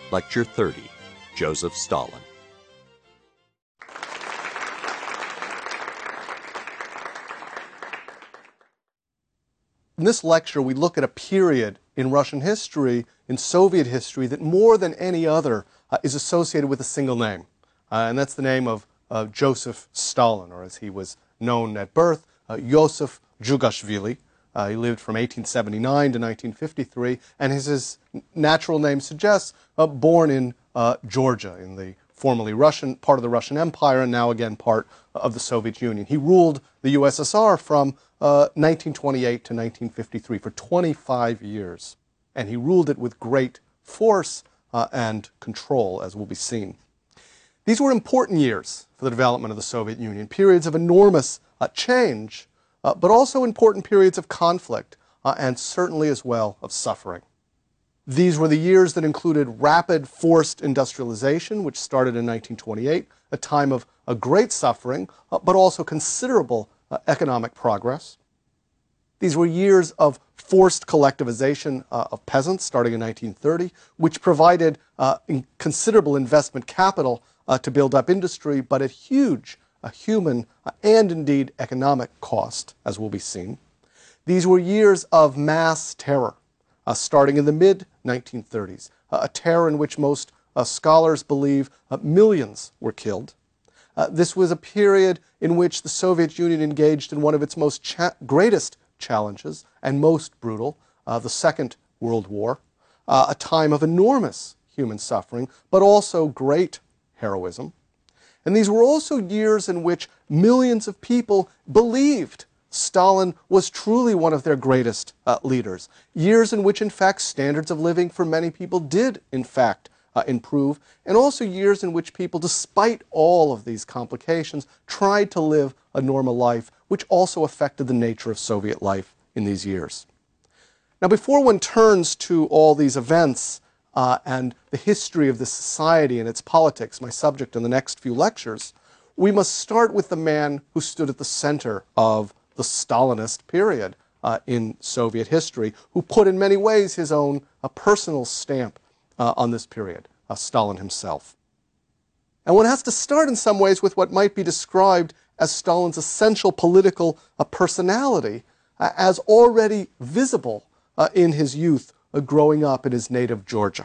Lecture 30, Joseph Stalin. In this lecture, we look at a period in Russian history, in Soviet history, that more than any other is associated with a single name. And that's the name of Joseph Stalin, or as he was known at birth, Yosef Djugashvili. He lived from 1879 to 1953, and as his natural name suggests, born in Georgia, in the formerly Russian part of the Russian Empire, and now again part of the Soviet Union. He ruled the USSR from 1928 to 1953 for 25 years, and he ruled it with great force and control, as will be seen. These were important years for the development of the Soviet Union, periods of enormous change, but also important periods of conflict, and certainly as well of suffering. These were the years that included rapid forced industrialization, which started in 1928, a time of great suffering, but also considerable economic progress. These were years of forced collectivization of peasants, starting in 1930, which provided considerable investment capital to build up industry, but at huge human and indeed economic cost, as will be seen. These were years of mass terror, starting in the mid-1930s, a terror in which most scholars believe millions were killed. This was a period in which the Soviet Union engaged in one of its greatest challenges and most brutal, the Second World War, a time of enormous human suffering, but also great heroism. And these were also years in which millions of people believed Stalin was truly one of their greatest leaders. Years in which, in fact, standards of living for many people did, in fact, improve. And also years in which people, despite all of these complications, tried to live a normal life, which also affected the nature of Soviet life in these years. Now, before one turns to all these events and the history of this society and its politics, my subject in the next few lectures, we must start with the man who stood at the center of the Stalinist period in Soviet history, who put in many ways his own personal stamp on this period, Stalin himself. And one has to start in some ways with what might be described as Stalin's essential political personality, as already visible in his youth growing up in his native Georgia.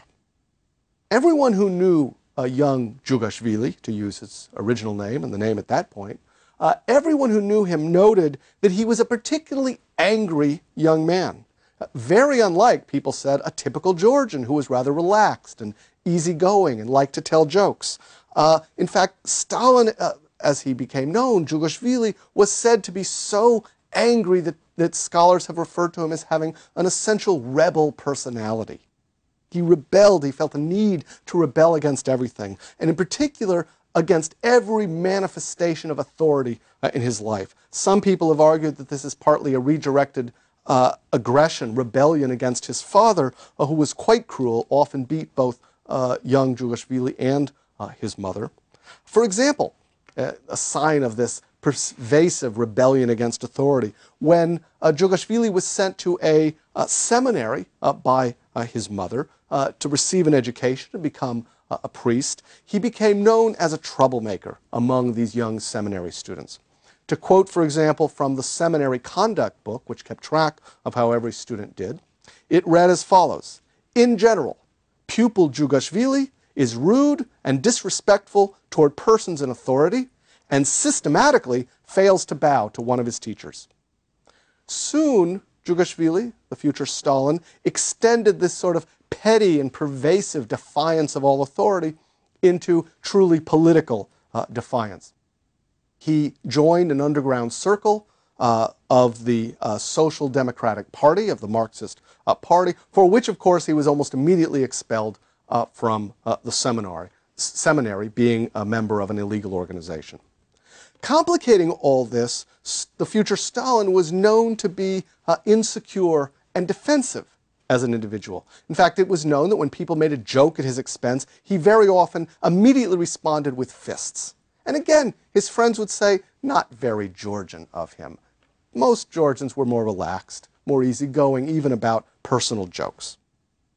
Everyone who knew young Djugashvili, to use his original name and the name at that point, everyone who knew him noted that he was a particularly angry young man. Very unlike, people said, a typical Georgian who was rather relaxed and easygoing and liked to tell jokes. In fact, Stalin, as he became known, Djugashvili, was said to be so angry that scholars have referred to him as having an essential rebel personality. He rebelled, he felt a need to rebel against everything, and in particular, against every manifestation of authority in his life. Some people have argued that this is partly a redirected aggression, rebellion against his father, who was quite cruel, often beat both young Djugashvili and his mother. For example, a sign of this pervasive rebellion against authority, when Djugashvili was sent to a seminary by his mother to receive an education and become a priest, he became known as a troublemaker among these young seminary students. To quote, for example, from the seminary conduct book, which kept track of how every student did, it read as follows: "In general, pupil Djugashvili is rude and disrespectful toward persons in authority and systematically fails to bow to one of his teachers." Soon, Djugashvili, the future Stalin, extended this sort of petty and pervasive defiance of all authority into truly political defiance. He joined an underground circle of the Social Democratic Party, of the Marxist Party, for which, of course, he was almost immediately expelled from the seminary, being a member of an illegal organization. Complicating all this, the future Stalin was known to be insecure and defensive as an individual. In fact, it was known that when people made a joke at his expense, he very often immediately responded with fists. And again, his friends would say, not very Georgian of him. Most Georgians were more relaxed, more easygoing, even about personal jokes.